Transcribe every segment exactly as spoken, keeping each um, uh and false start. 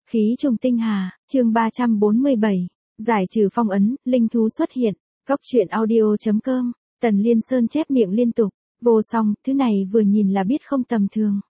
Khí trùng tinh hà, chương ba trăm bốn mươi bảy, giải trừ phong ấn, linh thú xuất hiện, góc truyện audio.com, Tần Liên Sơn chép miệng liên tục, vô song, thứ này vừa nhìn là biết không tầm thường.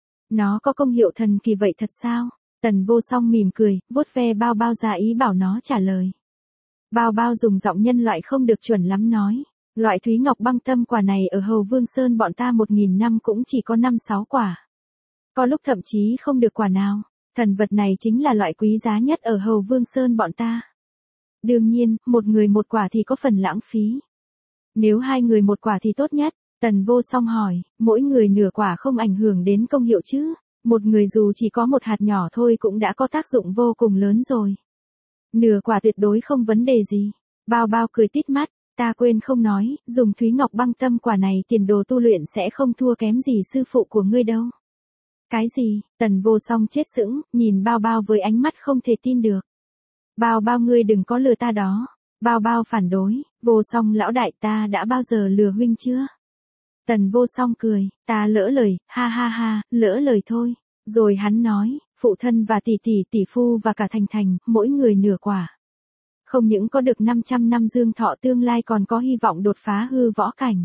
Nó có công hiệu thần kỳ vậy thật sao? Tần vô song mỉm cười, vuốt ve bao bao ra ý bảo nó trả lời. Bao bao dùng giọng nhân loại không được chuẩn lắm nói, loại thúy ngọc băng tâm quả này ở Hầu Vương Sơn bọn ta một nghìn năm cũng chỉ có năm sáu quả. Có lúc thậm chí không được quả nào. Thần vật này chính là loại quý giá nhất ở Hầu Vương Sơn bọn ta. Đương nhiên, một người một quả thì có phần lãng phí. Nếu hai người một quả thì tốt nhất. Tần vô song hỏi, mỗi người nửa quả không ảnh hưởng đến công hiệu chứ? Một người dù chỉ có một hạt nhỏ thôi cũng đã có tác dụng vô cùng lớn rồi. Nửa quả tuyệt đối không vấn đề gì. Bao bao cười tít mắt, ta quên không nói, dùng thúy ngọc băng tâm quả này tiền đồ tu luyện sẽ không thua kém gì sư phụ của ngươi đâu. Cái gì? Tần vô song chết sững, nhìn bao bao với ánh mắt không thể tin được. Bao bao ngươi đừng có lừa ta đó. Bao bao phản đối, vô song lão đại ta đã bao giờ lừa huynh chưa? Tần vô song cười, ta lỡ lời, ha ha ha, lỡ lời thôi. Rồi hắn nói, phụ thân và tỷ tỷ tỷ phu và cả thành thành, mỗi người nửa quả. Không những có được năm trăm năm dương thọ tương lai còn có hy vọng đột phá hư võ cảnh.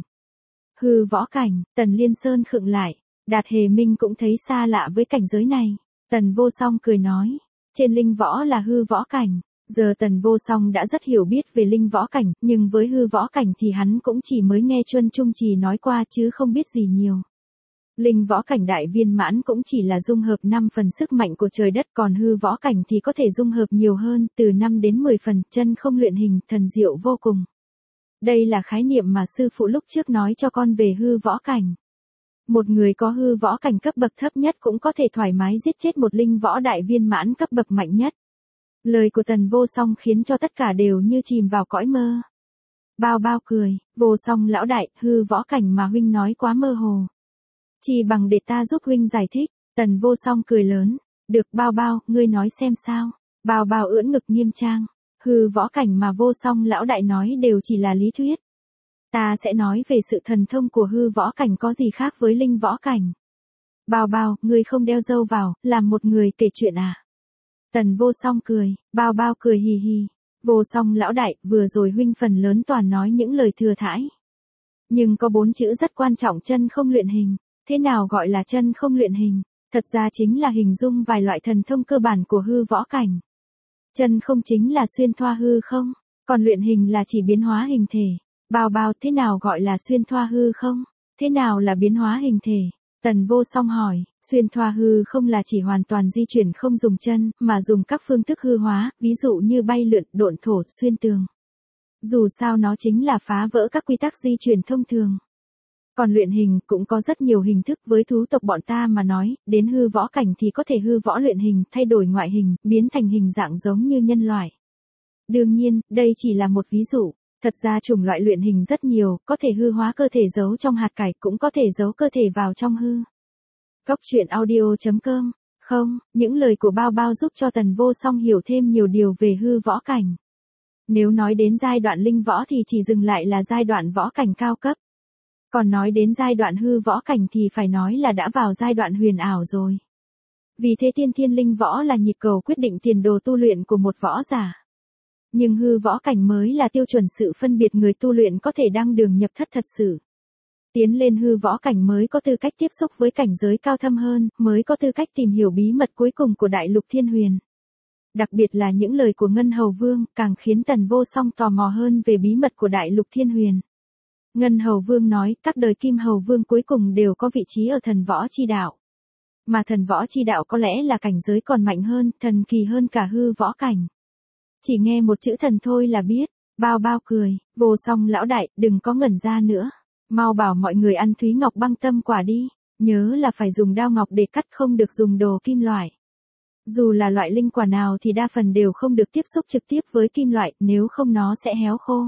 Hư võ cảnh, Tần Liên Sơn khựng lại. Đạt Hề Minh cũng thấy xa lạ với cảnh giới này. Tần vô song cười nói, trên linh võ là hư võ cảnh. Giờ Tần vô song đã rất hiểu biết về linh võ cảnh, nhưng với hư võ cảnh thì hắn cũng chỉ mới nghe Chuân Trung Trì nói qua chứ không biết gì nhiều. Linh võ cảnh đại viên mãn cũng chỉ là dung hợp năm phần sức mạnh của trời đất, còn hư võ cảnh thì có thể dung hợp nhiều hơn, từ năm đến mười phần, chân không luyện hình, thần diệu vô cùng. Đây là khái niệm mà sư phụ lúc trước nói cho con về hư võ cảnh. Một người có hư võ cảnh cấp bậc thấp nhất cũng có thể thoải mái giết chết một linh võ đại viên mãn cấp bậc mạnh nhất. Lời của Tần vô song khiến cho tất cả đều như chìm vào cõi mơ. Bao bao cười, vô song lão đại, hư võ cảnh mà huynh nói quá mơ hồ. Chỉ bằng để ta giúp huynh giải thích. Tần vô song cười lớn, được bao bao, ngươi nói xem sao. Bao bao ưỡn ngực nghiêm trang, hư võ cảnh mà vô song lão đại nói đều chỉ là lý thuyết. Ta sẽ nói về sự thần thông của hư võ cảnh có gì khác với linh võ cảnh. Bao bao, ngươi không đeo dâu vào, làm một người kể chuyện à? Tần vô song cười, bao bao cười hì hì. Vô song lão đại, vừa rồi huynh phần lớn toàn nói những lời thừa thãi. Nhưng có bốn chữ rất quan trọng, chân không luyện hình. Thế nào gọi là chân không luyện hình? Thật ra chính là hình dung vài loại thần thông cơ bản của hư võ cảnh. Chân không chính là xuyên thoa hư không, còn luyện hình là chỉ biến hóa hình thể. Bao bao, thế nào gọi là xuyên thoa hư không? Thế nào là biến hóa hình thể? Tần vô song hỏi, xuyên thoa hư không là chỉ hoàn toàn di chuyển không dùng chân, mà dùng các phương thức hư hóa, ví dụ như bay lượn, độn thổ, xuyên tường. Dù sao nó chính là phá vỡ các quy tắc di chuyển thông thường. Còn luyện hình cũng có rất nhiều hình thức, với thú tộc bọn ta mà nói, đến hư võ cảnh thì có thể hư võ luyện hình, thay đổi ngoại hình, biến thành hình dạng giống như nhân loại. Đương nhiên, đây chỉ là một ví dụ. Thật ra chủng loại luyện hình rất nhiều, có thể hư hóa cơ thể giấu trong hạt cải, cũng có thể giấu cơ thể vào trong hư. Góc truyện audio.com. Không, những lời của bao bao giúp cho Tần vô song hiểu thêm nhiều điều về hư võ cảnh. Nếu nói đến giai đoạn linh võ thì chỉ dừng lại là giai đoạn võ cảnh cao cấp. Còn nói đến giai đoạn hư võ cảnh thì phải nói là đã vào giai đoạn huyền ảo rồi. Vì thế tiên thiên linh võ là nhịp cầu quyết định tiền đồ tu luyện của một võ giả. Nhưng hư võ cảnh mới là tiêu chuẩn sự phân biệt người tu luyện có thể đăng đường nhập thất thật sự. Tiến lên hư võ cảnh mới có tư cách tiếp xúc với cảnh giới cao thâm hơn, mới có tư cách tìm hiểu bí mật cuối cùng của Đại Lục Thiên Huyền. Đặc biệt là những lời của Ngân Hầu Vương càng khiến Tần vô song tò mò hơn về bí mật của Đại Lục Thiên Huyền. Ngân Hầu Vương nói các đời Kim Hầu Vương cuối cùng đều có vị trí ở thần võ chi đạo. Mà thần võ chi đạo có lẽ là cảnh giới còn mạnh hơn, thần kỳ hơn cả hư võ cảnh. Chỉ nghe một chữ thần thôi là biết. Bao bao cười, vô song lão đại, đừng có ngẩn ra nữa. Mau bảo mọi người ăn thúy ngọc băng tâm quả đi. Nhớ là phải dùng đao ngọc để cắt, không được dùng đồ kim loại. Dù là loại linh quả nào thì đa phần đều không được tiếp xúc trực tiếp với kim loại, nếu không nó sẽ héo khô.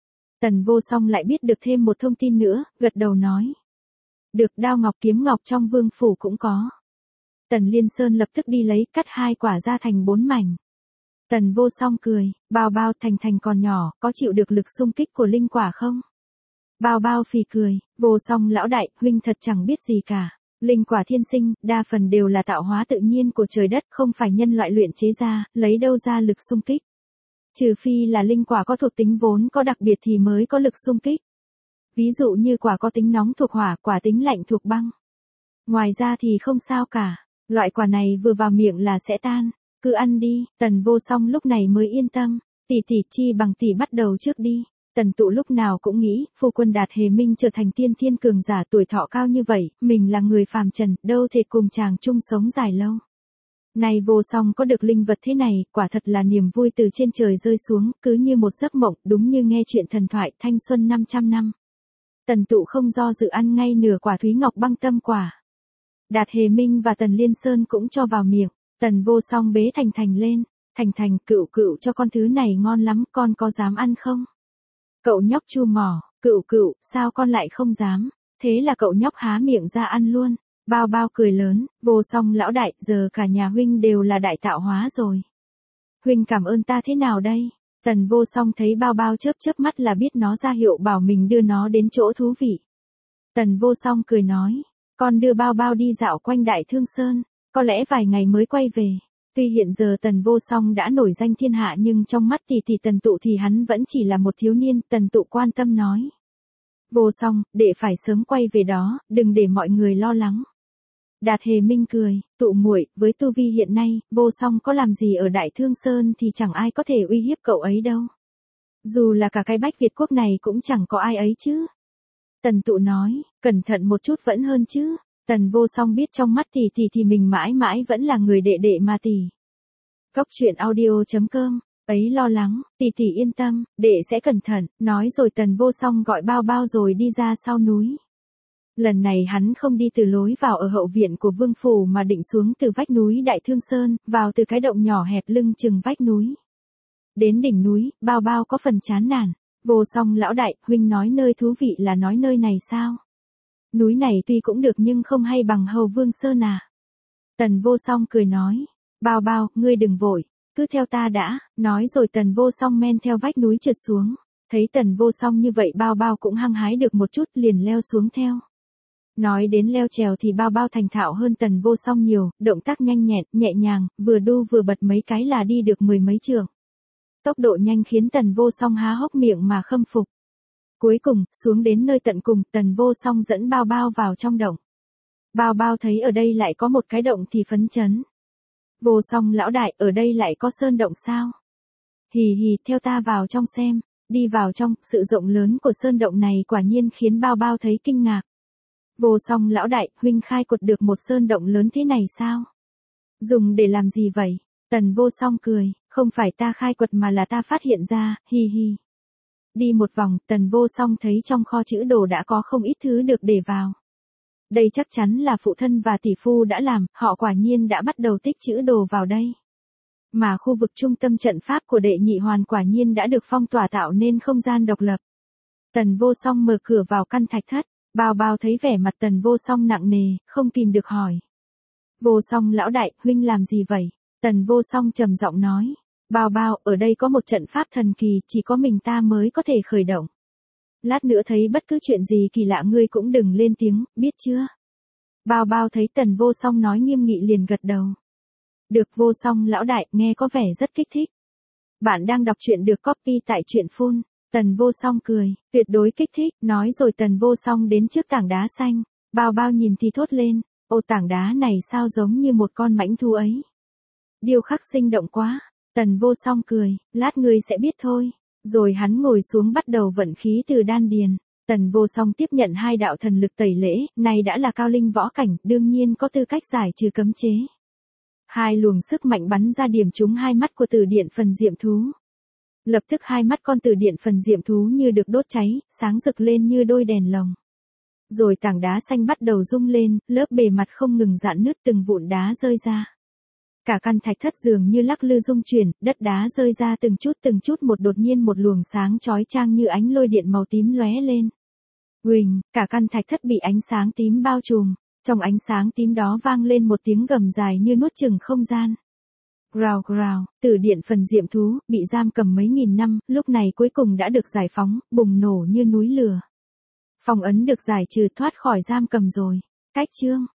Tần vô song lại biết được thêm một thông tin nữa, gật đầu nói. Được, đao ngọc kiếm ngọc trong vương phủ cũng có. Tần Liên Sơn lập tức đi lấy, cắt hai quả ra thành bốn mảnh. Tần vô song cười, bao bao, thành thành còn nhỏ, có chịu được lực xung kích của linh quả không? Bao bao phì cười, vô song lão đại, huynh thật chẳng biết gì cả. Linh quả thiên sinh, đa phần đều là tạo hóa tự nhiên của trời đất, không phải nhân loại luyện chế ra, lấy đâu ra lực xung kích. Trừ phi là linh quả có thuộc tính vốn có đặc biệt thì mới có lực xung kích. Ví dụ như quả có tính nóng thuộc hỏa, quả tính lạnh thuộc băng. Ngoài ra thì không sao cả, loại quả này vừa vào miệng là sẽ tan, cứ ăn đi. Tần Vô Song lúc này mới yên tâm, tỷ tỷ chi bằng tỷ bắt đầu trước đi. Tần Tụ lúc nào cũng nghĩ, phu quân Đạt Hề Minh trở thành tiên thiên cường giả tuổi thọ cao như vậy, mình là người phàm trần, đâu thể cùng chàng chung sống dài lâu. Này Vô Song có được linh vật thế này, quả thật là niềm vui từ trên trời rơi xuống, cứ như một giấc mộng, đúng như nghe chuyện thần thoại thanh xuân năm trăm năm. Tần Tụ không do dự ăn ngay nửa quả Thúy Ngọc băng tâm quả. Đạt Hề Minh và Tần Liên Sơn cũng cho vào miệng, Tần Vô Song bế Thành Thành lên, Thành Thành cựu cựu cho con thứ này ngon lắm, con có dám ăn không? Cậu nhóc chu mỏ, cựu cựu, sao con lại không dám? Thế là cậu nhóc há miệng ra ăn luôn. Bao Bao cười lớn, Vô Song lão đại, giờ cả nhà huynh đều là đại tạo hóa rồi. Huynh cảm ơn ta thế nào đây? Tần Vô Song thấy Bao Bao chớp chớp mắt là biết nó ra hiệu bảo mình đưa nó đến chỗ thú vị. Tần Vô Song cười nói, con đưa Bao Bao đi dạo quanh Đại Thương Sơn, có lẽ vài ngày mới quay về. Tuy hiện giờ Tần Vô Song đã nổi danh thiên hạ nhưng trong mắt tỷ tỷ Tần Tụ thì hắn vẫn chỉ là một thiếu niên. Tần Tụ quan tâm nói, Vô Song, đệ phải sớm quay về đó, đừng để mọi người lo lắng. Đạt Hề Minh cười, Tụ muội, với tu vi hiện nay, Vô Song có làm gì ở Đại Thương Sơn thì chẳng ai có thể uy hiếp cậu ấy đâu. Dù là cả cái Bách Việt quốc này cũng chẳng có ai ấy chứ. Tần Tụ nói, cẩn thận một chút vẫn hơn chứ. Tần Vô Song biết trong mắt tỷ tỷ thì mình mãi mãi vẫn là người đệ đệ mà tỷ. Cốc truyện audio chấm com, ấy lo lắng, tỷ tỷ yên tâm, đệ sẽ cẩn thận, nói rồi Tần Vô Song gọi Bao Bao rồi đi ra sau núi. Lần này hắn không đi từ lối vào ở hậu viện của Vương Phủ mà định xuống từ vách núi Đại Thương Sơn, vào từ cái động nhỏ hẹp lưng chừng vách núi. Đến đỉnh núi, Bao Bao có phần chán nản. Vô Song lão đại, huynh nói nơi thú vị là nói nơi này sao? Núi này tuy cũng được nhưng không hay bằng Hầu Vương Sơn à. Tần Vô Song cười nói, Bao Bao, ngươi đừng vội, cứ theo ta đã, nói rồi Tần Vô Song men theo vách núi trượt xuống. Thấy Tần Vô Song như vậy Bao Bao cũng hăng hái được một chút liền leo xuống theo. Nói đến leo trèo thì Bao Bao thành thạo hơn Tần Vô Song nhiều, động tác nhanh nhẹn, nhẹ nhàng, vừa đu vừa bật mấy cái là đi được mười mấy trượng. Tốc độ nhanh khiến Tần Vô Song há hốc miệng mà khâm phục. Cuối cùng, xuống đến nơi tận cùng, Tần Vô Song dẫn Bao Bao vào trong động. Bao Bao thấy ở đây lại có một cái động thì phấn chấn. Vô Song lão đại, ở đây lại có sơn động sao? Hì hì, theo ta vào trong xem. Đi vào trong, sự rộng lớn của sơn động này quả nhiên khiến Bao Bao thấy kinh ngạc. Vô Song lão đại, huynh khai quật được một sơn động lớn thế này sao? Dùng để làm gì vậy? Tần Vô Song cười, không phải ta khai quật mà là ta phát hiện ra, hi hi. Đi một vòng, Tần Vô Song thấy trong kho chữ đồ đã có không ít thứ được để vào. Đây chắc chắn là phụ thân và tỷ phu đã làm, họ quả nhiên đã bắt đầu tích chữ đồ vào đây. Mà khu vực trung tâm trận pháp của đệ nhị hoàn quả nhiên đã được phong tỏa tạo nên không gian độc lập. Tần Vô Song mở cửa vào căn thạch thất, Bao Bao thấy vẻ mặt Tần Vô Song nặng nề, không kìm được hỏi. Vô Song lão đại, huynh làm gì vậy? Tần Vô Song trầm giọng nói, Bao Bao, ở đây có một trận pháp thần kỳ, chỉ có mình ta mới có thể khởi động. Lát nữa thấy bất cứ chuyện gì kỳ lạ ngươi cũng đừng lên tiếng, biết chưa? Bao Bao thấy Tần Vô Song nói nghiêm nghị liền gật đầu. Được Vô Song lão đại, nghe có vẻ rất kích thích. Bạn đang đọc truyện được copy tại truyện phun. Tần Vô Song cười, tuyệt đối kích thích, nói rồi Tần Vô Song đến trước tảng đá xanh. Bao Bao nhìn thì thốt lên, ô tảng đá này sao giống như một con mãnh thú ấy. Điêu khắc sinh động quá. Tần Vô Song cười, lát ngươi sẽ biết thôi. Rồi hắn ngồi xuống bắt đầu vận khí từ đan điền. Tần Vô Song tiếp nhận hai đạo thần lực tẩy lễ, này đã là cao linh võ cảnh, đương nhiên có tư cách giải trừ cấm chế. Hai luồng sức mạnh bắn ra điểm trúng hai mắt của Từ Điện Phần Diệm Thú. Lập tức hai mắt con Từ Điện Phần Diệm Thú như được đốt cháy, sáng rực lên như đôi đèn lồng. Rồi tảng đá xanh bắt đầu rung lên, lớp bề mặt không ngừng rạn nứt, từng vụn đá rơi ra. Cả căn thạch thất dường như lắc lư rung chuyển, đất đá rơi ra từng chút từng chút một, đột nhiên một luồng sáng chói chang như ánh lôi điện màu tím lóe lên. Huỳnh, cả căn thạch thất bị ánh sáng tím bao trùm, trong ánh sáng tím đó vang lên một tiếng gầm dài như nuốt chửng không gian. Grào grào, Từ Điện Phần Diệm Thú, bị giam cầm mấy nghìn năm, lúc này cuối cùng đã được giải phóng, bùng nổ như núi lửa. Phong ấn được giải trừ, thoát khỏi giam cầm rồi. Cách chương